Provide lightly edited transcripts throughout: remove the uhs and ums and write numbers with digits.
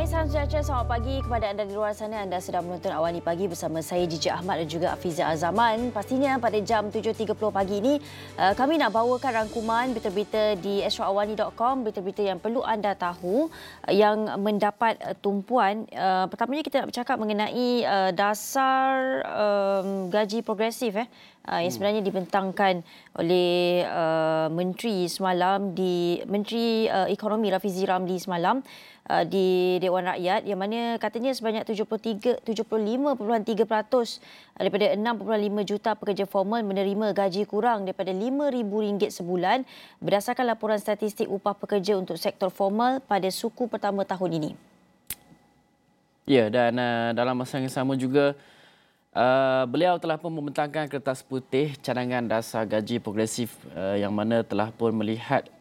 salam sejahtera, selamat pagi kepada anda di luar sana. Anda sedang menonton Awani Pagi bersama saya DJ Ahmad dan juga Afiza Azaman. Pastinya pada jam 7.30 pagi ini kami nak bawakan rangkuman berita-berita di astroawani.com, berita-berita yang perlu anda tahu yang mendapat tumpuan. Pertamanya kita nak bercakap mengenai dasar gaji progresif yang sebenarnya dibentangkan oleh Menteri semalam Menteri Ekonomi Rafizi Ramli semalam di Dewan Rakyat, yang mana katanya sebanyak 75.3% daripada 6.5 juta pekerja formal menerima gaji kurang daripada RM5,000 sebulan berdasarkan laporan statistik upah pekerja untuk sektor formal pada suku pertama tahun ini. Ya, dan dalam masa yang sama juga beliau telah pun membentangkan kertas putih cadangan dasar gaji progresif yang mana telah pun melihat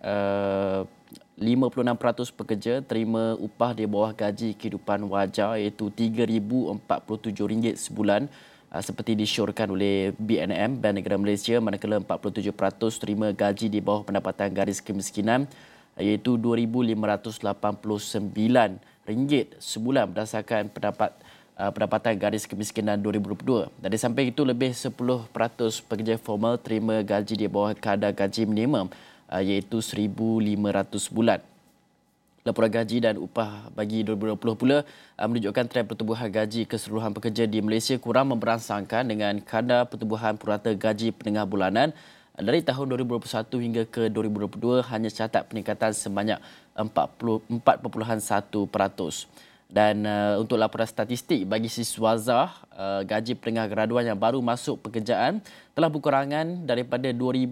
56% pekerja terima upah di bawah gaji kehidupan wajar iaitu RM3,047 sebulan seperti disyorkan oleh BNM, Bank Negara Malaysia, manakala 47% terima gaji di bawah pendapatan garis kemiskinan iaitu RM2,589 sebulan berdasarkan pendapatan garis kemiskinan 2022. Dan di samping itu lebih 10% pekerja formal terima gaji di bawah kadar gaji minimum iaitu RM1,500 sebulan. Laporan gaji dan upah bagi 2020 pula menunjukkan trend pertumbuhan gaji keseluruhan pekerja di Malaysia kurang memberansangkan dengan kadar pertumbuhan purata gaji penengah bulanan dari tahun 2021 hingga ke 2022 hanya catat peningkatan sebanyak 4.1%. Dan untuk laporan statistik bagi siswazah, gaji penengah graduan yang baru masuk pekerjaan telah berkurangan daripada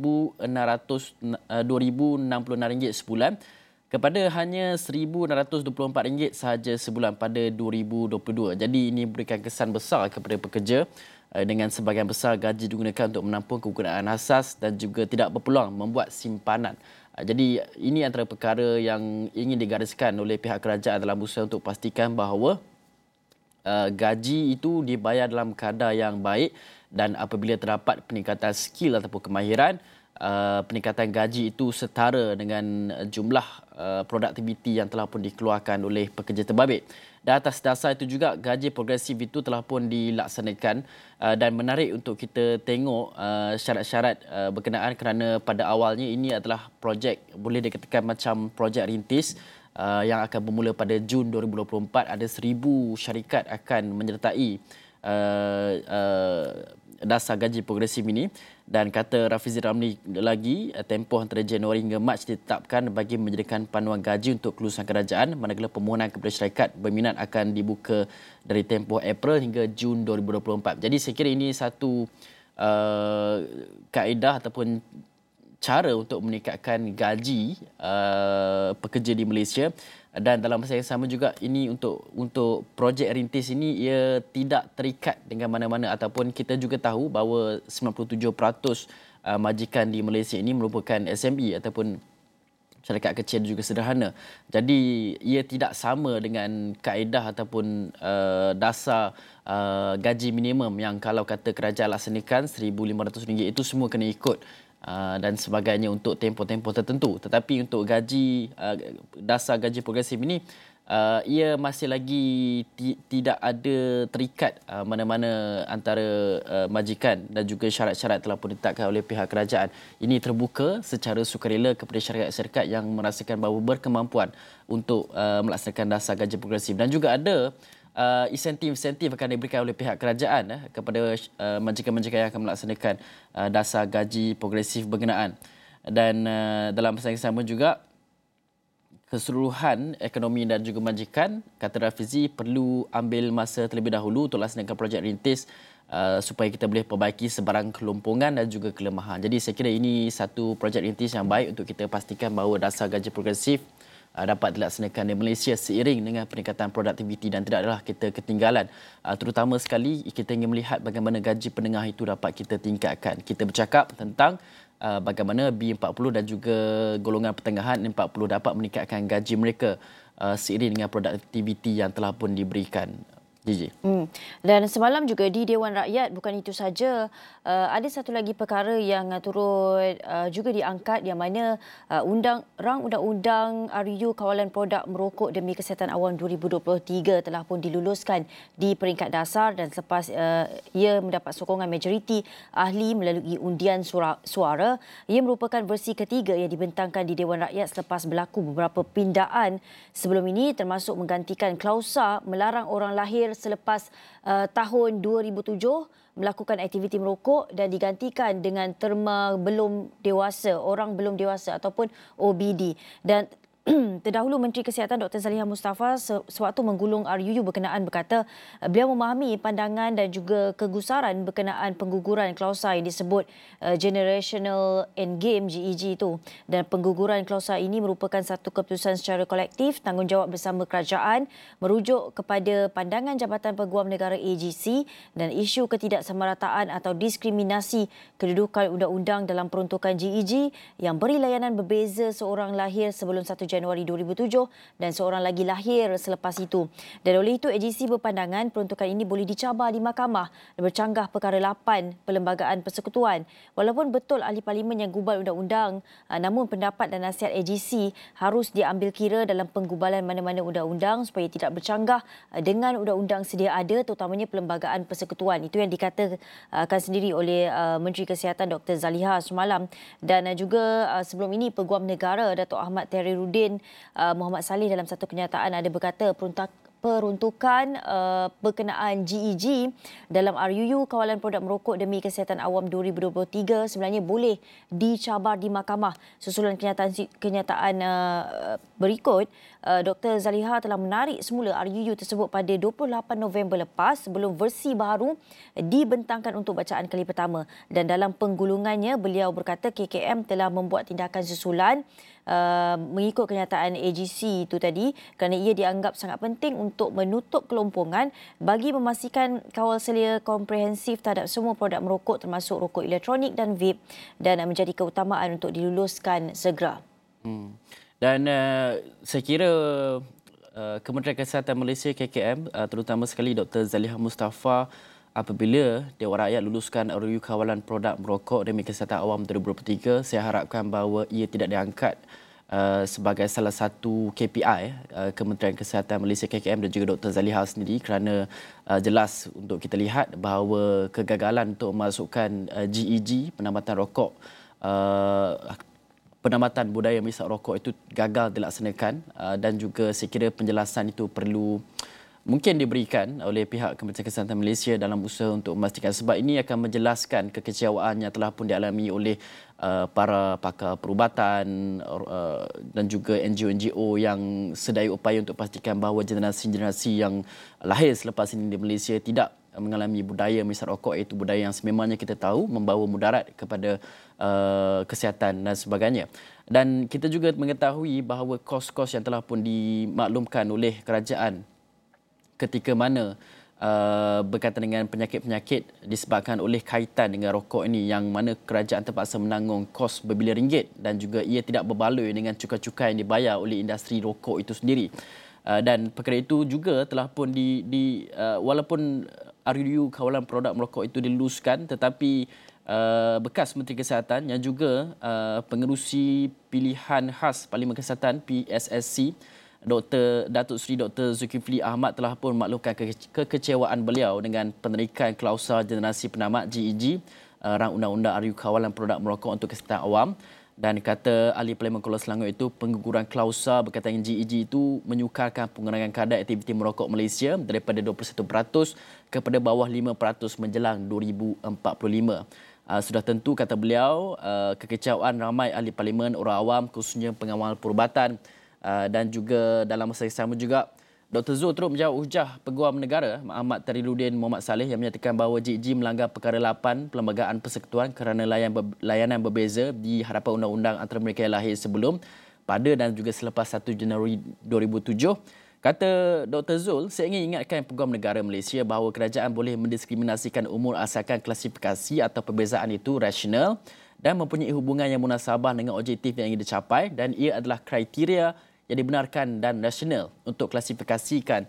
RM2,066 sebulan kepada hanya RM1,624 sahaja sebulan pada 2022. Jadi ini memberikan kesan besar kepada pekerja dengan sebahagian besar gaji digunakan untuk menampung kegunaan asas dan juga tidak berpeluang membuat simpanan. Jadi ini antara perkara yang ingin digariskan oleh pihak kerajaan dalam usaha untuk pastikan bahawa gaji itu dibayar dalam kadar yang baik, dan apabila terdapat peningkatan skill ataupun kemahiran, peningkatan gaji itu setara dengan jumlah produktiviti yang telah pun dikeluarkan oleh pekerja terbabit. Dan atas dasar itu juga gaji progresif itu telah pun dilaksanakan, dan menarik untuk kita tengok syarat-syarat berkenaan kerana pada awalnya ini adalah projek, boleh dikatakan macam projek rintis yang akan bermula pada Jun 2024. Ada 1,000 syarikat akan menyertai dasar gaji progresif ini. Dan kata Rafizi Ramli lagi, tempoh antara Januari hingga Mac ditetapkan bagi menjadikan panduan gaji untuk kelulusan kerajaan, manakala permohonan kepada syarikat berminat akan dibuka dari tempoh April hingga Jun 2024. Jadi saya kira ini satu kaedah ataupun cara untuk meningkatkan gaji pekerja di Malaysia. Dan dalam masa yang sama juga ini untuk projek rintis ini ia tidak terikat dengan mana-mana, ataupun kita juga tahu bahawa 97% majikan di Malaysia ini merupakan SME ataupun syarikat kecil juga sederhana. Jadi ia tidak sama dengan kaedah ataupun dasar gaji minimum yang kalau kata kerajaan laksanakan RM1,500 itu semua kena ikut dan sebagainya untuk tempoh-tempoh tertentu. Tetapi untuk gaji dasar gaji progresif ini ia masih lagi tidak ada terikat mana-mana antara majikan, dan juga syarat-syarat telah pun ditetapkan oleh pihak kerajaan. Ini terbuka secara sukarela kepada syarikat-syarikat yang merasakan bahawa berkemampuan untuk melaksanakan dasar gaji progresif, dan juga ada insentif-insentif akan diberikan oleh pihak kerajaan kepada majikan-majikan yang akan melaksanakan dasar gaji progresif berkenaan. Dan dalam masa yang sama juga, keseluruhan ekonomi dan juga majikan, kata Rafizi, perlu ambil masa terlebih dahulu untuk laksanakan projek rintis supaya kita boleh perbaiki sebarang kelompongan dan juga kelemahan. Jadi saya kira ini satu projek rintis yang baik untuk kita pastikan bahawa dasar gaji progresif dapat dilaksanakan di Malaysia seiring dengan peningkatan produktiviti, dan tidaklah kita ketinggalan. Terutama sekali kita ingin melihat bagaimana gaji penengah itu dapat kita tingkatkan. Kita bercakap tentang bagaimana B40 dan juga golongan pertengahan 40 dapat meningkatkan gaji mereka seiring dengan produktiviti yang telah pun diberikan. Gigi. Dan semalam juga di Dewan Rakyat, bukan itu saja, ada satu lagi perkara yang turut juga diangkat, yang mana rang undang-undang RUU Kawalan Produk Merokok demi Kesihatan Awam 2023 telah pun diluluskan di peringkat dasar, dan selepas ia mendapat sokongan majoriti ahli melalui undian suara, ia merupakan versi ketiga yang dibentangkan di Dewan Rakyat selepas berlaku beberapa pindaan sebelum ini, termasuk menggantikan klausa melarang orang lahir selepas tahun 2007 melakukan aktiviti merokok dan digantikan dengan terma belum dewasa, orang belum dewasa ataupun OBD. Dan terdahulu Menteri Kesihatan Dr. Zaliha Mustafa sewaktu menggulung RUU berkenaan berkata beliau memahami pandangan dan juga kegusaran berkenaan pengguguran klausa yang disebut Generational Endgame GEG itu, dan pengguguran klausa ini merupakan satu keputusan secara kolektif tanggungjawab bersama kerajaan merujuk kepada pandangan Jabatan Peguam Negara AGC dan isu ketidaksamarataan atau diskriminasi kedudukan undang-undang dalam peruntukan GEG yang beri layanan berbeza seorang lahir sebelum 1 Januari 2007 dan seorang lagi lahir selepas itu. Dan oleh itu AGC berpandangan peruntukan ini boleh dicabar di mahkamah bercanggah perkara 8 Perlembagaan Persekutuan. Walaupun betul ahli parlimen yang gubal undang-undang, namun pendapat dan nasihat AGC harus diambil kira dalam penggubalan mana-mana undang-undang supaya tidak bercanggah dengan undang-undang sedia ada, terutamanya Perlembagaan Persekutuan. Itu yang dikatakan sendiri oleh Menteri Kesihatan Dr. Zaliha semalam. Dan juga sebelum ini Peguam Negara Datuk Ahmad Tehriruddin Muhammad Saleh dalam satu kenyataan ada berkata peruntukan berkenaan GEG dalam RUU Kawalan Produk Merokok demi Kesihatan Awam 2023 sebenarnya boleh dicabar di mahkamah. Susulan kenyataan berikut, Dr. Zaliha telah menarik semula RUU tersebut pada 28 November lepas sebelum versi baru dibentangkan untuk bacaan kali pertama. Dan dalam penggulungannya, beliau berkata KKM telah membuat tindakan susulan mengikut kenyataan AGC itu tadi kerana ia dianggap sangat penting untuk menutup kelompongan bagi memastikan kawal selia komprehensif terhadap semua produk merokok termasuk rokok elektronik dan vape, dan menjadi keutamaan untuk diluluskan segera. Dan saya kira Kementerian Kesihatan Malaysia KKM, terutama sekali Dr. Zaliha Mustafa, apabila Dewan Rakyat luluskan RUU Kawalan Produk Merokok demi Kesihatan Awam 2023, saya harapkan bahawa ia tidak diangkat sebagai salah satu KPI Kementerian Kesihatan Malaysia KKM dan juga Dr. Zaliha sendiri, kerana jelas untuk kita lihat bahawa kegagalan untuk memasukkan GEG, penambatan rokok, penambatan budaya menghisap rokok itu gagal dilaksanakan, dan juga saya kira penjelasan itu perlu mungkin diberikan oleh pihak Kementerian Kesihatan Malaysia dalam usaha untuk memastikan, sebab ini akan menjelaskan kekecewaan yang telah pun dialami oleh para pakar perubatan dan juga NGO-NGO yang sedaya upaya untuk pastikan bahawa generasi-generasi yang lahir selepas ini di Malaysia tidak mengalami budaya menghisap rokok, iaitu budaya yang sememangnya kita tahu membawa mudarat kepada kesihatan dan sebagainya. Dan kita juga mengetahui bahawa kos-kos yang telah pun dimaklumkan oleh kerajaan ketika mana berkaitan dengan penyakit-penyakit disebabkan oleh kaitan dengan rokok ini, yang mana kerajaan terpaksa menanggung kos berbilion ringgit dan juga ia tidak berbaloi dengan cukai-cukai yang dibayar oleh industri rokok itu sendiri. Dan perkara itu juga telah pun walaupun RUU Kawalan Produk Merokok itu diluluskan, tetapi bekas Menteri Kesihatan yang juga pengerusi pilihan khas Parlimen Kesihatan PSSC Datuk Seri Dr. Zulkifli Ahmad telah pun memaklumkan kekecewaan beliau dengan penerikan klausa generasi penamat GEG, rang undang-undang RUU Kawalan Produk Merokok untuk Kesihatan Awam. Dan kata ahli Parlimen Kuala Selangor itu, pengguguran klausa berkaitan dengan GEG itu menyukarkan pengurangan kadar aktiviti merokok Malaysia daripada 21% kepada bawah 5% menjelang 2045. Sudah tentu, kata beliau, kekecewaan ramai ahli parlimen, orang awam, khususnya pengawal perubatan, dan juga dalam masa yang sama juga Dr. Zul turut menjawab hujah Peguam Negara Ahmad Tehriruddin Muhammad Saleh yang menyatakan bahawa GEG melanggar perkara 8 Perlembagaan Persekutuan kerana layanan berbeza di hadapan undang-undang antara mereka yang lahir sebelum, pada dan juga selepas 1 Januari 2007. Kata Dr. Zul, saya ingin ingatkan Peguam Negara Malaysia bahawa kerajaan boleh mendiskriminasikan umur asalkan klasifikasi atau perbezaan itu rasional dan mempunyai hubungan yang munasabah dengan objektif yang ingin dicapai, dan ia adalah kriteria yang dibenarkan dan rasional untuk klasifikasikan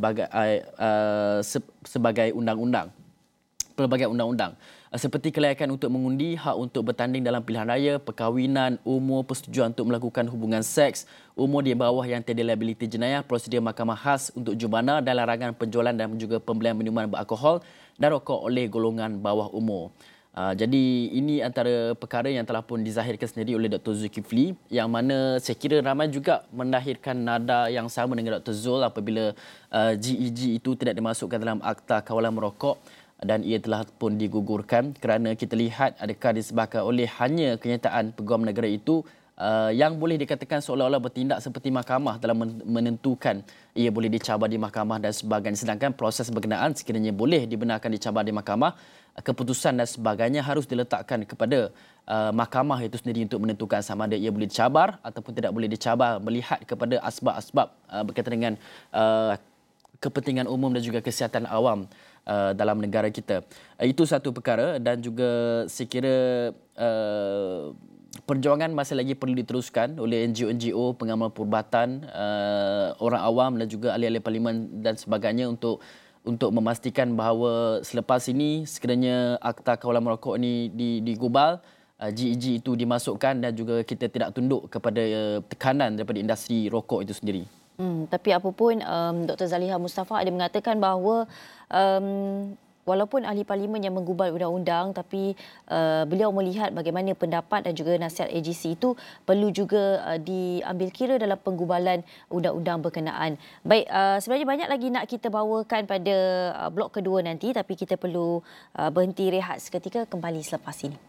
sebagai undang-undang. Pelbagai undang-undang seperti kelayakan untuk mengundi, hak untuk bertanding dalam pilihan raya, perkahwinan, umur persetujuan untuk melakukan hubungan seks, umur di bawah yang tiada liabiliti jenayah, prosedur mahkamah khas untuk jumana dan larangan penjualan dan juga pembelian minuman beralkohol dan rokok oleh golongan bawah umur. Jadi ini antara perkara yang telah pun dizahirkan sendiri oleh Dr. Zulkifli, yang mana saya kira ramai juga mendahirkan nada yang sama dengan Dr. Zul apabila GEG itu tidak dimasukkan dalam Akta Kawalan Merokok dan ia telah pun digugurkan kerana kita lihat adakah disebabkan oleh hanya kenyataan Peguam Negara itu yang boleh dikatakan seolah-olah bertindak seperti mahkamah dalam menentukan ia boleh dicabar di mahkamah dan sebagainya, sedangkan proses berkenaan sekiranya boleh dibenarkan dicabar di mahkamah, keputusan dan sebagainya harus diletakkan kepada mahkamah itu sendiri untuk menentukan sama ada ia boleh dicabar ataupun tidak boleh dicabar melihat kepada asbab-asbab berkaitan dengan kepentingan umum dan juga kesihatan awam dalam negara kita. Itu satu perkara dan juga saya kira perjuangan masih lagi perlu diteruskan oleh NGO-NGO, pengamal perubatan, orang awam dan juga ahli-ahli parlimen dan sebagainya untuk memastikan bahawa selepas ini sekiranya Akta Kawalan Merokok ini digubal, GEG itu dimasukkan dan juga kita tidak tunduk kepada tekanan daripada industri rokok itu sendiri. Tapi apapun, Dr. Zaliha Mustafa ada mengatakan bahawa walaupun ahli parlimen yang menggubal undang-undang, tapi beliau melihat bagaimana pendapat dan juga nasihat AGC itu perlu juga diambil kira dalam penggubalan undang-undang berkenaan. Baik, sebenarnya banyak lagi nak kita bawakan pada blok kedua nanti, tapi kita perlu berhenti rehat seketika, kembali selepas ini.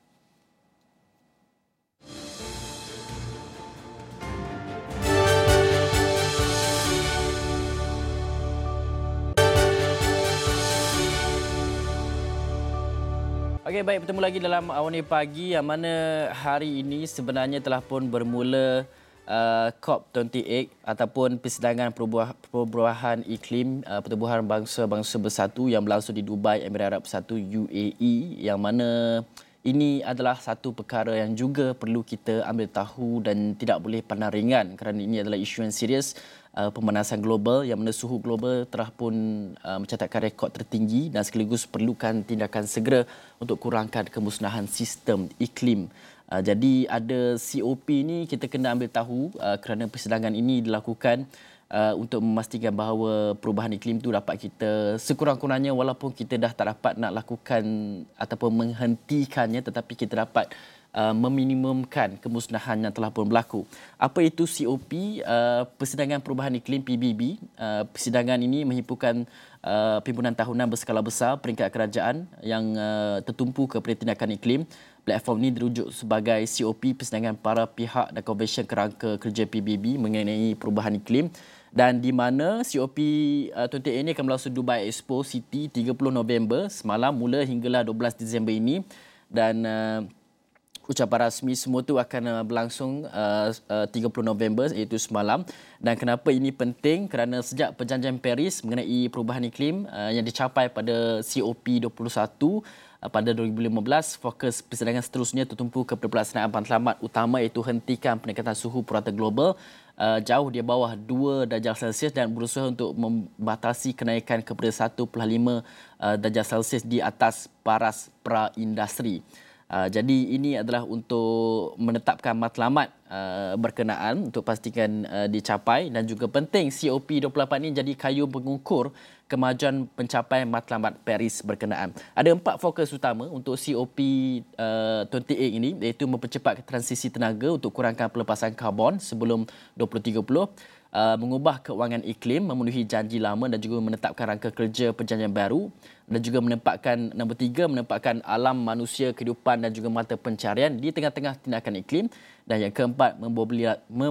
Okey, baik, bertemu lagi dalam Awani Pagi yang mana hari ini sebenarnya telah pun bermula COP28 ataupun Persidangan Perubahan Iklim Pertubuhan Bangsa-Bangsa Bersatu yang berlangsung di Dubai, Emirat Arab Bersatu, UAE, yang mana ini adalah satu perkara yang juga perlu kita ambil tahu dan tidak boleh pandang ringan kerana ini adalah isu yang serius, pemanasan global yang mana suhu global telah pun mencatatkan rekod tertinggi dan sekaligus perlukan tindakan segera untuk kurangkan kemusnahan sistem iklim. Jadi ada COP ni kita kena ambil tahu kerana persidangan ini dilakukan untuk memastikan bahawa perubahan iklim itu dapat kita sekurang-kurangnya, walaupun kita dah tak dapat nak lakukan ataupun menghentikannya, tetapi kita dapat meminimumkan kemusnahan yang telah pun berlaku. Apa itu COP? Persidangan Perubahan Iklim PBB. Persidangan ini menghimpunkan pimpinan tahunan berskala besar peringkat kerajaan yang tertumpu kepada tindakan iklim. Platform ini dirujuk sebagai COP, Persidangan Para Pihak dan Konvensyen Kerangka Kerja PBB mengenai perubahan iklim. Dan di mana COP 28 ini akan berlangsung Dubai Expo City 30 November semalam mula hinggalah 12 Disember ini. Dan ucapan rasmi semua itu akan berlangsung 30 November iaitu semalam. Dan kenapa ini penting? Kerana sejak perjanjian Paris mengenai perubahan iklim yang dicapai pada COP 21 pada 2015, fokus persidangan seterusnya tertumpu kepada pelaksanaan matlamat utama iaitu hentikan peningkatan suhu purata global jauh di bawah 2 darjah Celsius dan berusaha untuk membatasi kenaikan kepada 1.5 darjah Celsius di atas paras pra-industri. Jadi ini adalah untuk menetapkan matlamat berkenaan untuk pastikan dicapai, dan juga penting COP28 ini jadi kayu pengukur kemajuan pencapaian matlamat Paris berkenaan. Ada 4 fokus utama untuk COP28 ini, iaitu mempercepat transisi tenaga untuk kurangkan pelepasan karbon sebelum 2030, mengubah keuangan iklim, memenuhi janji lama dan juga menetapkan rangka kerja perjanjian baru, dan juga nombor 3, menempatkan alam, manusia, kehidupan dan juga mata pencarian di tengah-tengah tindakan iklim, dan yang keempat,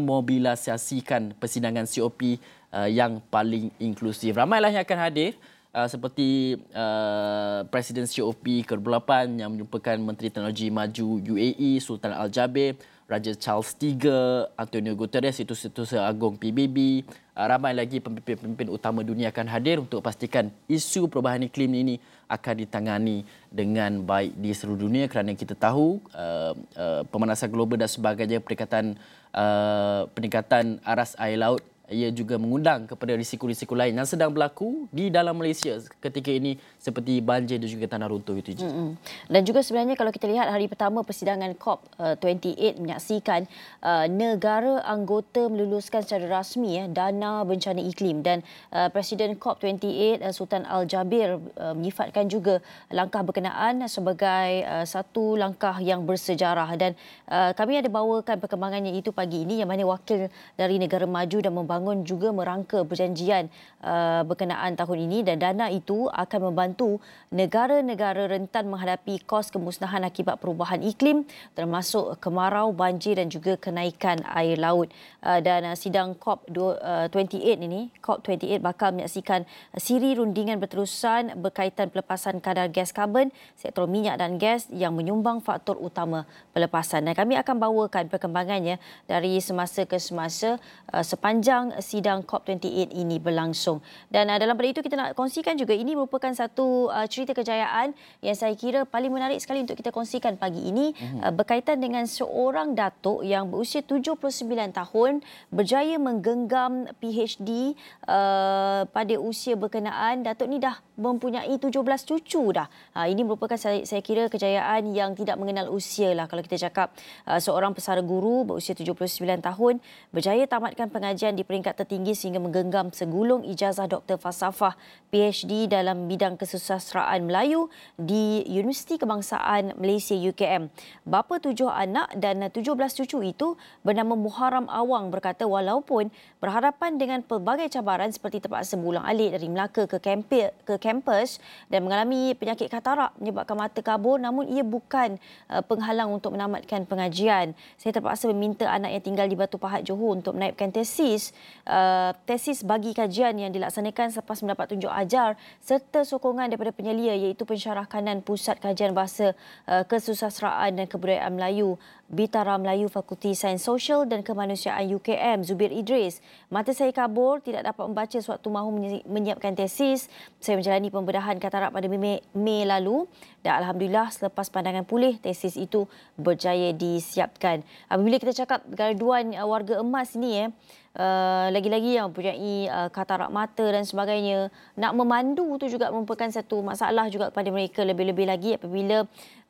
memobilisasikan persidangan COP yang paling inklusif. Ramailah yang akan hadir seperti Presiden COP ke-28 yang merupakan Menteri Teknologi Maju UAE Sultan Al Jaber, Raja Charles III, Antonio Guterres, Setiausaha Agong PBB, ramai lagi pemimpin-pemimpin utama dunia akan hadir untuk pastikan isu perubahan iklim ini akan ditangani dengan baik di seluruh dunia, kerana kita tahu pemanasan global dan sebagainya, peningkatan aras air laut, ia juga mengundang kepada risiko-risiko lain yang sedang berlaku di dalam Malaysia ketika ini, seperti banjir dan juga tanah runtuh itu. Dan juga sebenarnya kalau kita lihat hari pertama persidangan COP28 menyaksikan negara anggota meluluskan secara rasmi dana bencana iklim, dan Presiden COP28 Sultan Al Jaber menyifatkan juga langkah berkenaan sebagai satu langkah yang bersejarah, dan kami ada bawakan perkembangannya itu pagi ini, yang mana wakil dari negara maju dan membangun juga merangka perjanjian berkenaan tahun ini, dan dana itu akan membantu negara-negara rentan menghadapi kos kemusnahan akibat perubahan iklim, termasuk kemarau, banjir dan juga kenaikan air laut. Dan sidang COP28 ini, COP28 bakal menyaksikan siri rundingan berterusan berkaitan pelepasan kadar gas karbon sektor minyak dan gas yang menyumbang faktor utama pelepasan. Dan kami akan bawakan perkembangannya dari semasa ke semasa sepanjang sidang COP28 ini berlangsung. Dan dalam pada itu kita nak kongsikan juga, ini merupakan satu cerita kejayaan yang saya kira paling menarik sekali untuk kita kongsikan pagi ini, berkaitan dengan seorang datuk yang berusia 79 tahun berjaya menggenggam PhD pada usia berkenaan. Datuk ni dah mempunyai 17 cucu dah. Ini merupakan saya kira kejayaan yang tidak mengenal usia lah. Kalau kita cakap seorang pesara guru berusia 79 tahun berjaya tamatkan pengajian di peringkat tertinggi sehingga menggenggam segulung ijazah Doktor Falsafah PhD dalam bidang kesusastraan Melayu di Universiti Kebangsaan Malaysia UKM. Bapa 7 anak dan 17 cucu itu bernama Muharram Awang berkata walaupun berhadapan dengan pelbagai cabaran seperti terpaksa berulang-alik dari Melaka ke kampus dan mengalami penyakit katarak menyebabkan mata kabur, namun ia bukan penghalang untuk menamatkan pengajian. Saya terpaksa meminta anak yang tinggal di Batu Pahat Johor untuk menaibkan tesis bagi kajian yang dilaksanakan selepas mendapat tunjuk ajar serta sokongan daripada penyelia, iaitu pensyarah kanan Pusat Kajian Bahasa Kesusastraan dan Kebudayaan Melayu Bitara Melayu Fakulti Sains Sosial dan Kemanusiaan UKM Zubir Idris. Mata saya kabur, tidak dapat membaca sewaktu mahu menyiapkan tesis. Saya menjalani pembedahan katarak pada Mei lalu dan alhamdulillah selepas pandangan pulih tesis itu berjaya disiapkan. Apabila kita cakap graduan warga emas ni lagi-lagi yang mempunyai katarak mata dan sebagainya, nak memandu tu juga merupakan satu masalah juga kepada mereka, lebih-lebih lagi apabila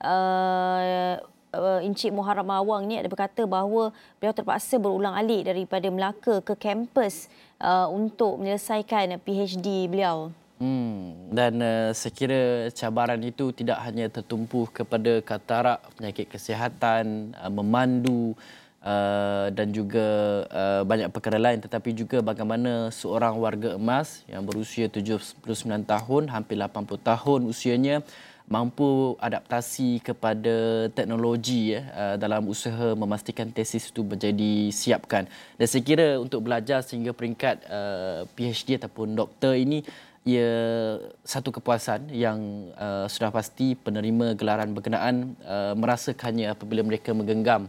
Encik Muharram Awang ni ada berkata bahawa beliau terpaksa berulang-alik daripada Melaka ke kampus untuk menyelesaikan PhD beliau. Dan saya kira cabaran itu tidak hanya tertumpu kepada katarak, penyakit kesihatan, memandu dan juga banyak perkara lain, tetapi juga bagaimana seorang warga emas yang berusia 79 tahun, hampir 80 tahun usianya, mampu adaptasi kepada teknologi dalam usaha memastikan tesis itu menjadi siapkan. Dan saya kira untuk belajar sehingga peringkat PhD ataupun doktor ini, ia satu kepuasan yang sudah pasti penerima gelaran berkenaan merasakannya apabila mereka menggenggam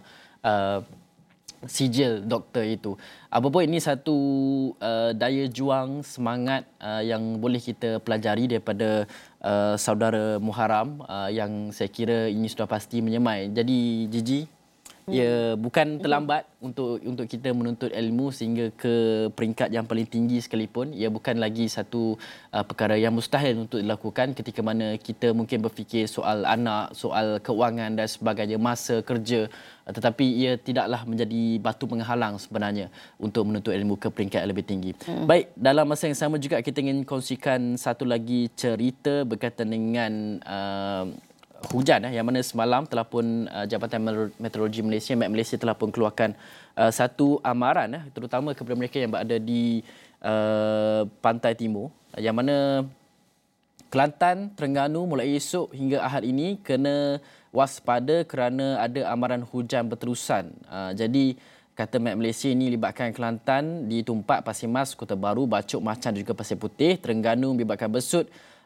sijil doktor itu. Apapun ini satu daya juang, semangat yang boleh kita pelajari daripada saudara Muharram yang saya kira ini sudah pasti menyemai. Jadi Gigi, ia bukan terlambat untuk kita menuntut ilmu sehingga ke peringkat yang paling tinggi sekalipun. Ia bukan lagi satu perkara yang mustahil untuk dilakukan ketika mana kita mungkin berfikir soal anak, soal keuangan dan sebagainya, masa kerja, tetapi ia tidaklah menjadi batu penghalang sebenarnya untuk menuntut ilmu ke peringkat yang lebih tinggi. Baik, dalam masa yang sama juga kita ingin kongsikan satu lagi cerita berkaitan dengan hujan yang mana semalam telah pun Jabatan Meteorologi Malaysia, Met Malaysia telah pun keluarkan satu amaran terutama kepada mereka yang berada di pantai timur, yang mana Kelantan, Terengganu mulai esok hingga Ahad ini kena waspada kerana ada amaran hujan berterusan. Jadi kata Met Malaysia ini libatkan Kelantan di Tumpak, Pasir Mas, Kota Baru, Bacok, Macan dan juga Pasir Putih. Terengganu melibatkan Besut,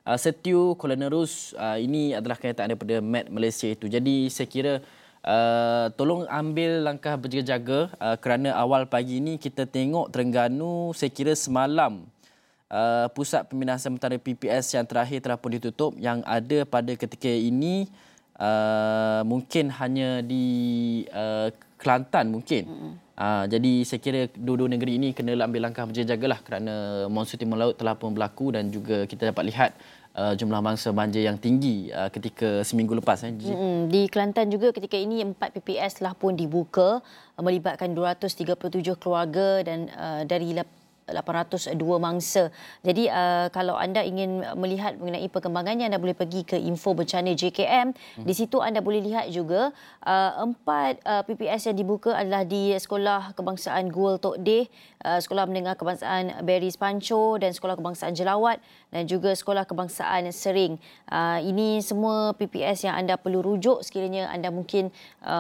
Setiu, Kuala Nerus, ini adalah kenyataan daripada Met Malaysia itu. Jadi saya kira tolong ambil langkah berjaga-jaga kerana awal pagi ini kita tengok Terengganu, saya kira semalam pusat pembinaan sementara PPS yang terakhir telah pun ditutup. Yang ada pada ketika ini mungkin hanya di Kelantan mungkin. Jadi saya kira dua-dua negeri ini kena ambil langkah berjaga-jagalah kerana monsun timur laut telah pun berlaku dan juga kita dapat lihat jumlah mangsa banjir yang tinggi ketika seminggu lepas. Di Kelantan juga ketika ini 4 PPS telah pun dibuka melibatkan 237 keluarga dan dari 802 mangsa. Jadi kalau anda ingin melihat mengenai perkembangannya, anda boleh pergi ke info bencana JKM. Di situ anda boleh lihat juga 4 PPS yang dibuka adalah di Sekolah Kebangsaan Gul Tok Deh, Sekolah Menengah Kebangsaan Beris Pancho dan Sekolah Kebangsaan Jelawat dan juga Sekolah Kebangsaan Sering. Ini semua PPS yang anda perlu rujuk sekiranya anda mungkin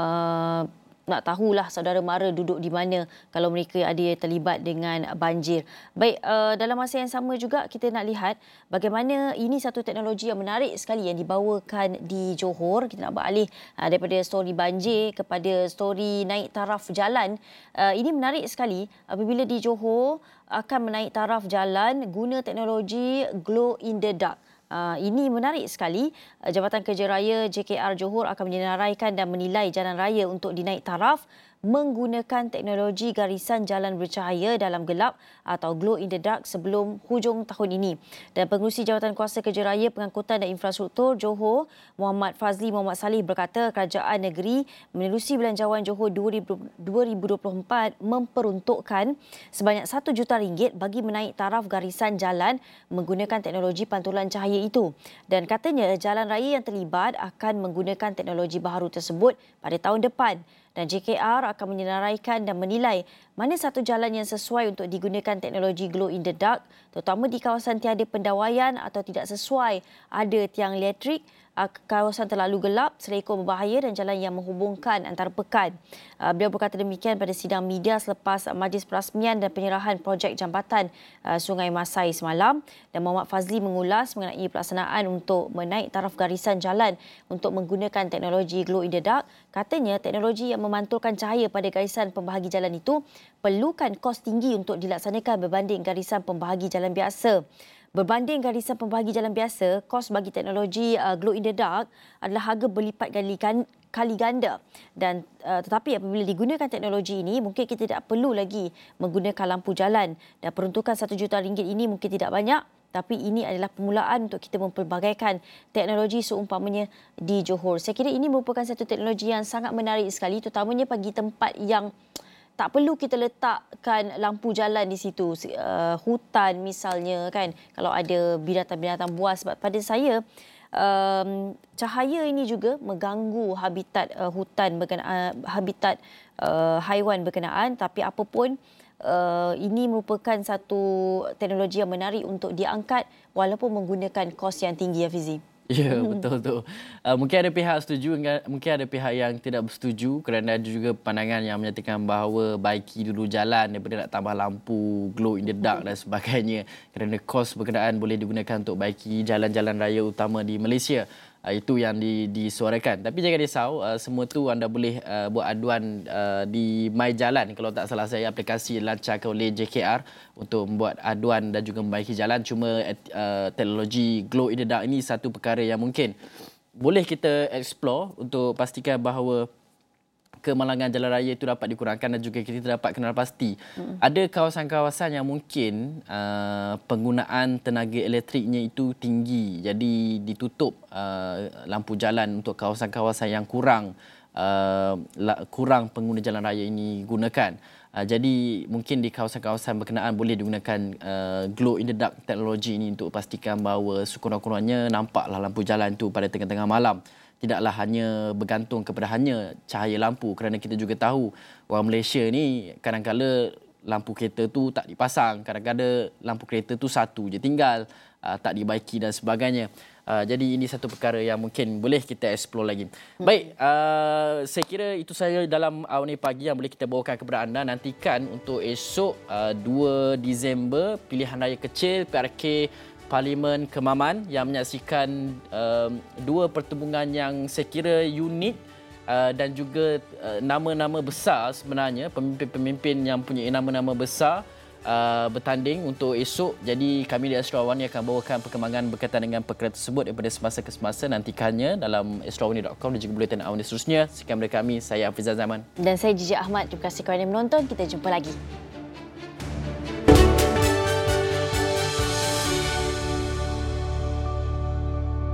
nak tahulah saudara mara duduk di mana kalau mereka ada terlibat dengan banjir. Baik, dalam masa yang sama juga kita nak lihat bagaimana ini satu teknologi yang menarik sekali yang dibawakan di Johor. Kita nak beralih daripada story banjir kepada story naik taraf jalan. Ini menarik sekali apabila di Johor akan menaik taraf jalan guna teknologi glow in the dark. Ini menarik sekali. Jabatan Kerja Raya JKR Johor akan menyenaraikan dan menilai jalan raya untuk dinaik taraf menggunakan teknologi garisan jalan bercahaya dalam gelap atau glow in the dark sebelum hujung tahun ini. Dan Pengerusi Jawatan Kuasa Kerja Raya Pengangkutan dan Infrastruktur Johor, Muhammad Fazli Muhammad Salih berkata kerajaan negeri menerusi Belanjawan Johor 2024 memperuntukkan sebanyak RM1 juta bagi menaik taraf garisan jalan menggunakan teknologi pantulan cahaya itu. Dan katanya jalan raya yang terlibat akan menggunakan teknologi baharu tersebut pada tahun depan. Dan JKR akan menyenaraikan dan menilai mana satu jalan yang sesuai untuk digunakan teknologi glow in the dark, terutama di kawasan tiada pendawaian atau tidak sesuai ada tiang elektrik, kawasan terlalu gelap, selekor berbahaya dan jalan yang menghubungkan antara pekan. Beliau berkata demikian pada sidang media selepas majlis perasmian dan penyerahan projek jambatan Sungai Masai semalam. Dan Muhammad Fazli mengulas mengenai pelaksanaan untuk menaik taraf garisan jalan untuk menggunakan teknologi glow in the dark. Katanya teknologi yang memantulkan cahaya pada garisan pembahagi jalan itu perlukan kos tinggi untuk dilaksanakan berbanding garisan pembahagi jalan biasa. Berbanding garisan pembahagi jalan biasa, kos bagi teknologi glow in the dark adalah harga berlipat kali ganda. Dan tetapi apabila digunakan teknologi ini, mungkin kita tidak perlu lagi menggunakan lampu jalan. Dan peruntukan RM1 juta ini mungkin tidak banyak, tapi ini adalah permulaan untuk kita mempelbagaikan teknologi seumpamanya di Johor. Saya kira ini merupakan satu teknologi yang sangat menarik sekali, terutamanya bagi tempat yang tak perlu kita letakkan lampu jalan di situ. Hutan misalnya kan, kalau ada binatang-binatang buas. Sebab pada saya, cahaya ini juga mengganggu habitat hutan, habitat haiwan berkenaan. Tapi apapun, ini merupakan satu teknologi yang menarik untuk diangkat walaupun menggunakan kos yang tinggi, Hafizi. Ya, betul tu. Mungkin ada pihak setuju, mungkin ada pihak yang tidak bersetuju kerana ada juga pandangan yang menyatakan bahawa baiki dulu jalan daripada nak tambah lampu glow in the dark dan sebagainya kerana kos berkenaan boleh digunakan untuk baiki jalan-jalan raya utama di Malaysia. Itu yang disuarakan. Tapi jangan risau, semua tu anda boleh buat aduan di My Jalan. Kalau tak salah saya, aplikasi lancarkan oleh JKR untuk membuat aduan dan juga membaiki jalan. Cuma teknologi glow in the dark ini satu perkara yang mungkin boleh kita explore untuk pastikan bahawa kemalangan jalan raya itu dapat dikurangkan dan juga kita dapat kenal pasti. Ada kawasan-kawasan yang mungkin penggunaan tenaga elektriknya itu tinggi. Jadi ditutup lampu jalan untuk kawasan-kawasan yang kurang pengguna jalan raya ini gunakan. Jadi mungkin di kawasan-kawasan berkenaan boleh digunakan glow in the dark teknologi ini untuk pastikan bahawa sekurang-kurangnya nampaklah lampu jalan itu pada tengah-tengah malam. Tidaklah hanya bergantung kepada hanya cahaya lampu kerana kita juga tahu orang Malaysia ni kadang-kala lampu kereta tu tak dipasang, kadang-kadang lampu kereta tu satu je tinggal, tak dibaiki dan sebagainya. Jadi ini satu perkara yang mungkin boleh kita explore lagi. Baik, saya kira itu sahaja dalam Awani Pagi yang boleh kita bawakan kepada anda. Nantikan untuk esok 2 Disember pilihan raya kecil PRK Parlimen Kemaman yang menyaksikan dua pertembungan yang saya kira unik dan juga nama-nama besar sebenarnya, pemimpin-pemimpin yang punya nama-nama besar bertanding untuk esok. Jadi kami di Astro Awani akan bawakan perkembangan berkaitan dengan perkara tersebut daripada semasa ke semasa. Nantikannya dalam astroawani.com dan juga Bulletin Awani seterusnya. Sekian dari kami, saya Hafizah Zaman. Dan saya Jijik Ahmad. Terima kasih kerana menonton. Kita jumpa lagi.